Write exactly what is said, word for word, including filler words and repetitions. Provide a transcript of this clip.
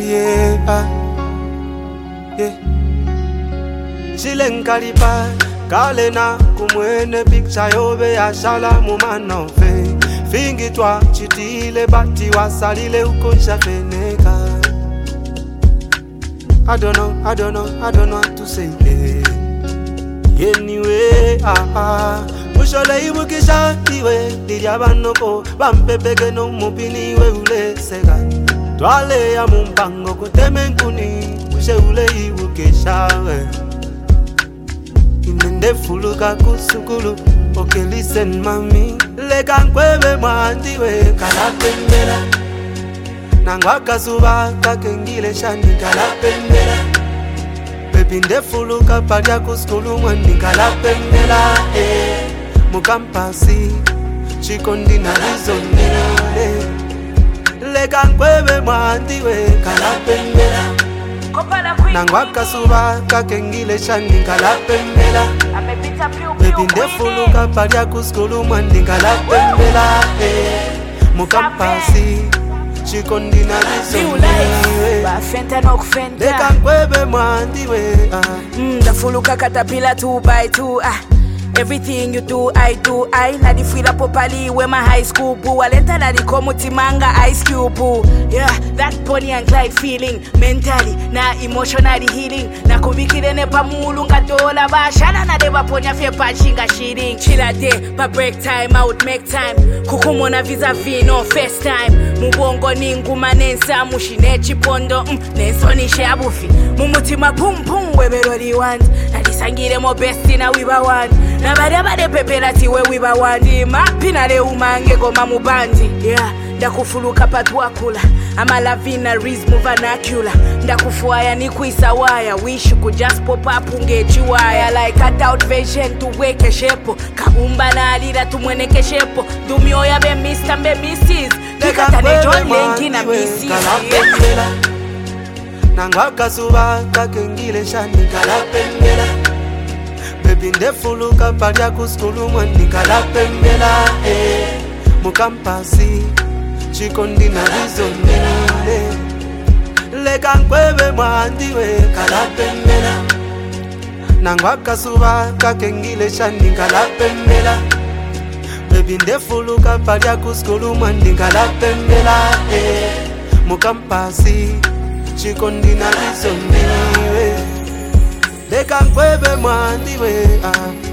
yeah, yeah. Chilen kalipa, kalena kumwene picture yobe ya shala mumano fe. Fingi twa chitile bati wasalile ukoncha feneka. I don't know, I don't know, I don't know what to say. Yeah. Anyway, ah ah. Mushole ibukisha iwe, diriabanoko, bampepeke no mupini we ule sega. Twale ya mumbango kutemenkuni, mushe ule ibukisha we. Inende fuluka kusukulu, okay listen mami. Leka nkwebe mwandiwe, kalapembera. Nangwaka suba kakengile shani kalapembera. Baby ndefuluka padia kuskulu mwani kalapembera. Eh, mukampasi, chikondi na rizonile. Leka nkwebe mwandiwe, kalapembera. Nangwaka suba kakengile shani kalapembera. Baby ndefuluka padia kuskulu mwani kalapembera. Eh, mukampasi, chikondi na rizonile. Bafenta no kufenta Leka nkwebe mwandiwe. Ndafuluka katapila two by two. Ah. Everything you do, I do. I na di frida popali where my high school boo. Alenta na di komuti manga ice cube boo. Yeah, that Bonnie and Clyde feeling. Mentally, na emotionally healing. Na kubikile ne pamulunga dola ba. Shana na deba ponya fe pachinga shitting. Chilla day, pa break time, I would make time. Kukumo na vis-a-vis, no first time. Mubongo ningu manensa, mushine chipondo. Mm, nenso ni shabufi. Mumutima pum pum, webero di want. Na disangire mo besti na wiba want. Na bade bade pepela tiwe wiba wandi. Mapina le umange goma mubandi. Yeah, ndakufuluka patuakula. Ama lavina rizmu vernacular. Ndakufuaya ni kuisawaya. Wish you could just pop up ungechiwaya. Like cut out vision tuweke shepo. Kabumba na alira tumweneke shepo. Dumio ya be mister be missus. Nikatane John Lenki na missus. Kalapembera. Nangwaka suba kakengile shani kalapembera. Baby ndefuluka padia kuskulu mwani kalapembera. Eh, mukampasi, chikondi na rizonile. Leka nkwebe mwandiwe kalapembera. Nangwaka suba kakengile shani kalapembera. Baby ndefuluka padia kuskulu mwani kalapembera. Eh, mukampasi, chikondi na rizonile. Leka nkwebe mwandiwe. Ah.